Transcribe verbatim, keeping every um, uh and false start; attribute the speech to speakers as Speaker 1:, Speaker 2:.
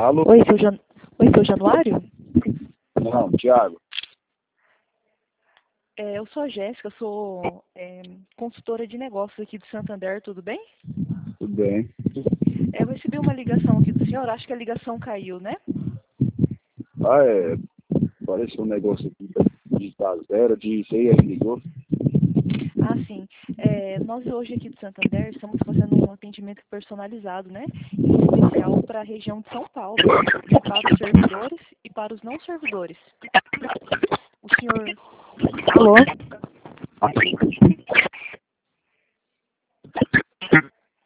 Speaker 1: Alô?
Speaker 2: Oi, seu, Jan... Oi, seu Januário?
Speaker 1: Não, Thiago.
Speaker 2: É, eu sou a Jéssica, sou é, consultora de negócios aqui do Santander, tudo bem?
Speaker 1: Tudo bem?
Speaker 2: É, eu recebi uma ligação aqui do senhor, acho que a ligação caiu, né?
Speaker 1: Ah, é. Apareceu um negócio aqui de zero, de sei aí ligou.
Speaker 2: Ah, sim. É, nós hoje aqui do Santander estamos fazendo um atendimento personalizado, né? Em especial para a região de São Paulo, para os servidores e para os não servidores. O senhor... Alô?